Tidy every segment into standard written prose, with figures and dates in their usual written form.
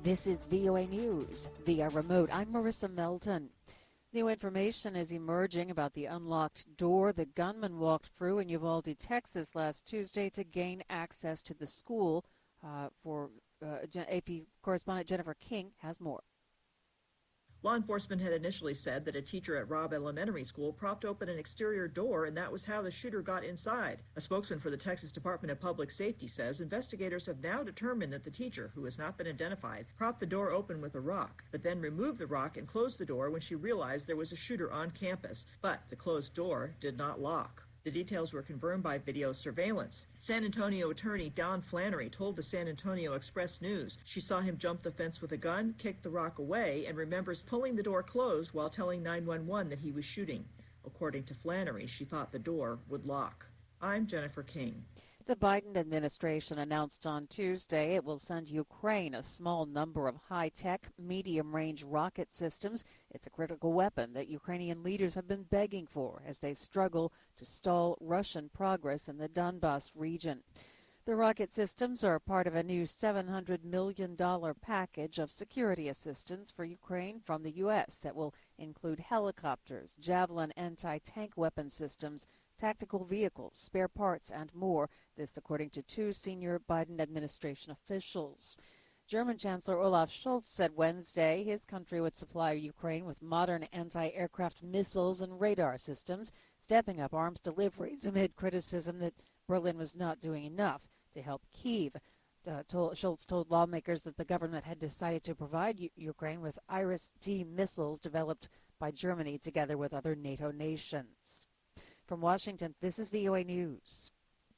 This is VOA News via remote. I'm Marissa Melton. New information is emerging about the unlocked door the gunman walked through in Uvalde, Texas last Tuesday to gain access to the school. AP correspondent Jennifer King has more. Law enforcement had initially said that a teacher at Robb Elementary School propped open an exterior door, and that was how the shooter got inside. A spokesman for the Texas Department of Public Safety says investigators have now determined that the teacher, who has not been identified, propped the door open with a rock, but then removed the rock and closed the door when she realized there was a shooter on campus. But the closed door did not lock. The details were confirmed by video surveillance. San Antonio attorney Don Flannery told the San Antonio Express News she saw him jump the fence with a gun, kick the rock away, and remembers pulling the door closed while telling 911 that he was shooting. According to Flannery, she thought the door would lock. I'm Jennifer King. The Biden administration announced on Tuesday it will send Ukraine a small number of high-tech, medium-range rocket systems. It's a critical weapon that Ukrainian leaders have been begging for as they struggle to stall Russian progress in the Donbas region. The rocket systems are part of a new $700 million package of security assistance for Ukraine from the U.S. that will include helicopters, Javelin anti-tank weapon systems, tactical vehicles, spare parts, and more. This according to two senior Biden administration officials. German Chancellor Olaf Scholz said Wednesday his country would supply Ukraine with modern anti-aircraft missiles and radar systems, stepping up arms deliveries amid criticism that Berlin was not doing enough to help Kyiv. Scholz told lawmakers that the government had decided to provide Ukraine with Iris-T missiles developed by Germany together with other NATO nations. From Washington, this is VOA News.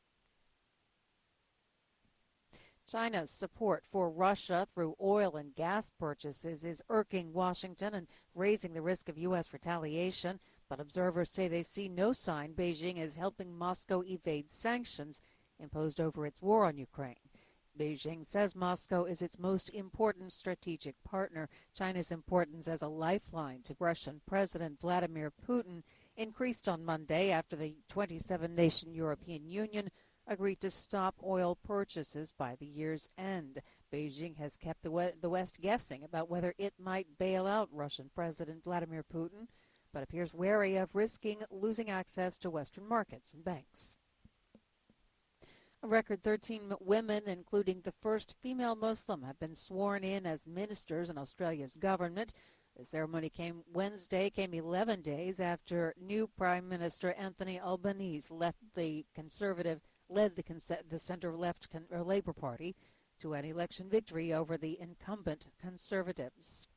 China's support for Russia through oil and gas purchases is irking Washington and raising the risk of U.S. retaliation, but observers say they see no sign Beijing is helping Moscow evade sanctions imposed over its war on Ukraine. Beijing says Moscow is its most important strategic partner. China's importance as a lifeline to Russian President Vladimir Putin increased on Monday after the 27-nation European Union agreed to stop oil purchases by the year's end. Beijing has kept the West guessing about whether it might bail out Russian President Vladimir Putin, but appears wary of risking losing access to Western markets and banks. A record 13 women, including the first female Muslim, have been sworn in as ministers in Australia's government. The ceremony came 11 days after new Prime Minister Anthony Albanese led the centre-left Labour Party to an election victory over the incumbent Conservatives.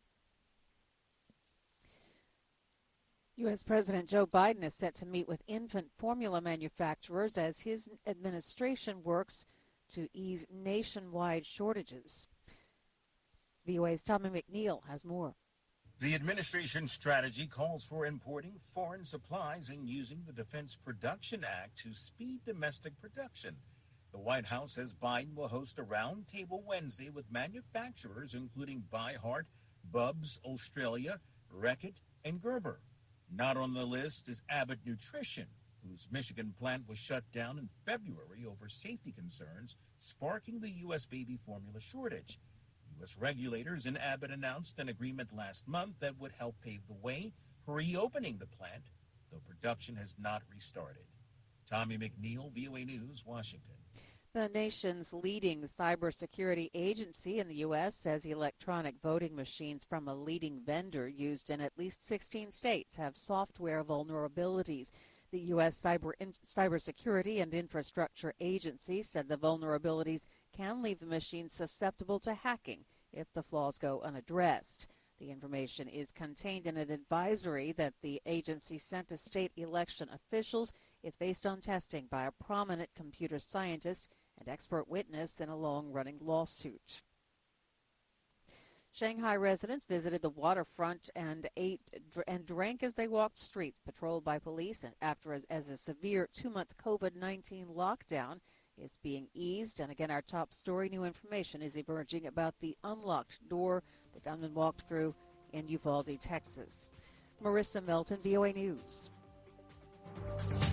U.S. President Joe Biden is set to meet with infant formula manufacturers as his administration works to ease nationwide shortages. VOA's Tommy McNeil has more. The administration's strategy calls for importing foreign supplies and using the Defense Production Act to speed domestic production. The White House says Biden will host a roundtable Wednesday with manufacturers including ByHeart, Bubs Australia, Reckitt, and Gerber. Not on the list is Abbott Nutrition, whose Michigan plant was shut down in February over safety concerns, sparking the U.S. baby formula shortage. U.S. regulators and Abbott announced an agreement last month that would help pave the way for reopening the plant, though production has not restarted. Tommy McNeil, VOA News, Washington. The nation's leading cybersecurity agency in the U.S. says electronic voting machines from a leading vendor used in at least 16 states have software vulnerabilities. The U.S. Cybersecurity and Infrastructure Agency said the vulnerabilities can leave the machines susceptible to hacking if the flaws go unaddressed. The information is contained in an advisory that the agency sent to state election officials. It's based on testing by a prominent computer scientist and expert witness in a long-running lawsuit. Shanghai residents visited the waterfront and ate and drank as they walked streets patrolled by police after as a severe 2-month COVID-19 lockdown is being eased. And again, our top story, new information is emerging about the unlocked door the gunman walked through in Uvalde, Texas. Marissa Melton, VOA News.